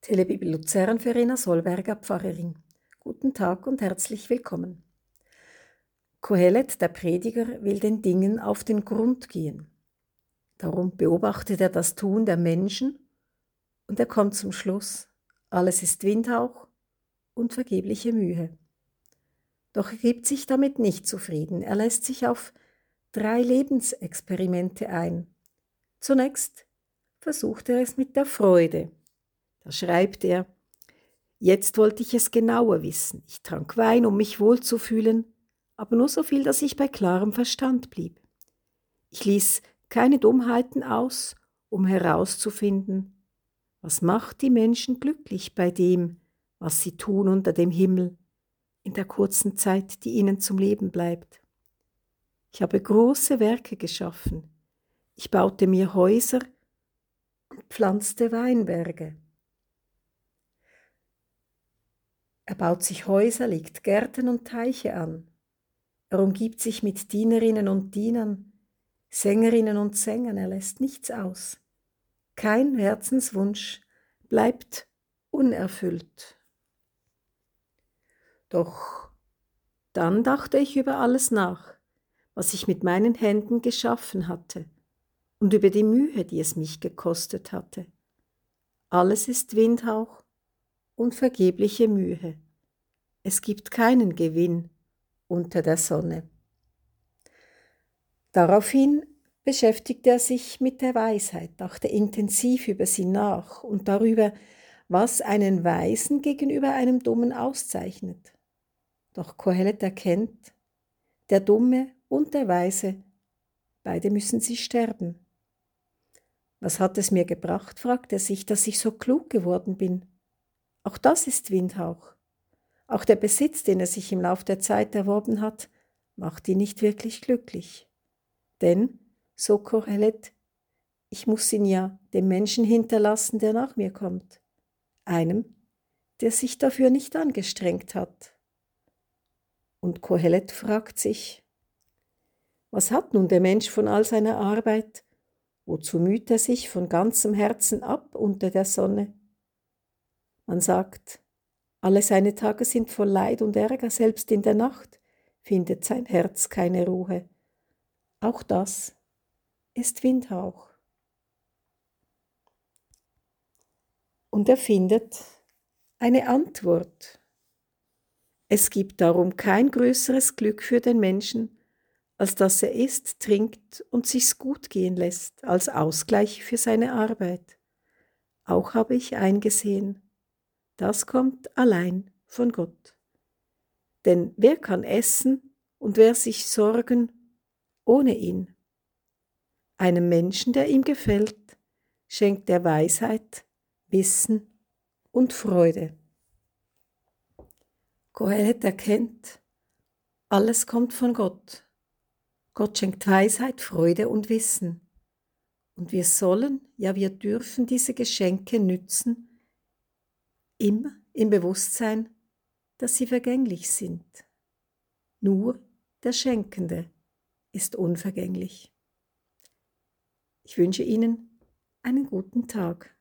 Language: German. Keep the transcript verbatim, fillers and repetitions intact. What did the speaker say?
Telebibel Luzern, Verena Solberger, Pfarrerin. Guten Tag und herzlich willkommen. Kohelet, der Prediger, will den Dingen auf den Grund gehen. Darum beobachtet er das Tun der Menschen und er kommt zum Schluss, alles ist Windhauch und vergebliche Mühe. Doch er gibt sich damit nicht zufrieden. Er lässt sich auf drei Lebensexperimente ein. Zunächst versucht er es mit der Freude. Da schreibt er: Jetzt wollte ich es genauer wissen. Ich trank Wein, um mich wohlzufühlen, aber nur so viel, dass ich bei klarem Verstand blieb. Ich ließ keine Dummheiten aus, um herauszufinden, was macht die Menschen glücklich bei dem, was sie tun unter dem Himmel, in der kurzen Zeit, die ihnen zum Leben bleibt. Ich habe große Werke geschaffen. Ich baute mir Häuser und pflanzte Weinberge. Er baut sich Häuser, legt Gärten und Teiche an. Er umgibt sich mit Dienerinnen und Dienern, Sängerinnen und Sängern, er lässt nichts aus. Kein Herzenswunsch bleibt unerfüllt. Doch dann dachte ich über alles nach, was ich mit meinen Händen geschaffen hatte und über die Mühe, die es mich gekostet hatte. Alles ist Windhauch und vergebliche Mühe. Es gibt keinen Gewinn unter der Sonne. Daraufhin beschäftigte er sich mit der Weisheit, dachte intensiv über sie nach und darüber, was einen Weisen gegenüber einem Dummen auszeichnet. Doch Kohelet erkennt, der Dumme und der Weise, beide müssen sie sterben. Was hat es mir gebracht, fragt er sich, dass ich so klug geworden bin? Auch das ist Windhauch. Auch der Besitz, den er sich im Lauf der Zeit erworben hat, macht ihn nicht wirklich glücklich. Denn, so Kohelet, ich muss ihn ja dem Menschen hinterlassen, der nach mir kommt. Einem, der sich dafür nicht angestrengt hat. Und Kohelet fragt sich, was hat nun der Mensch von all seiner Arbeit? Wozu müht er sich von ganzem Herzen ab unter der Sonne? Man sagt, alle seine Tage sind voll Leid und Ärger, selbst in der Nacht findet sein Herz keine Ruhe. Auch das ist Windhauch. Und er findet eine Antwort. Es gibt darum kein größeres Glück für den Menschen, als dass er isst, trinkt und sich's gut gehen lässt, als Ausgleich für seine Arbeit. Auch habe ich eingesehen, das kommt allein von Gott. Denn wer kann essen und wer sich sorgen ohne ihn? Einem Menschen, der ihm gefällt, schenkt er Weisheit, Wissen und Freude. Kohelet erkennt, alles kommt von Gott. Gott schenkt Weisheit, Freude und Wissen. Und wir sollen, ja wir dürfen diese Geschenke nützen, immer im Bewusstsein, dass sie vergänglich sind. Nur der Schenkende ist unvergänglich. Ich wünsche Ihnen einen guten Tag.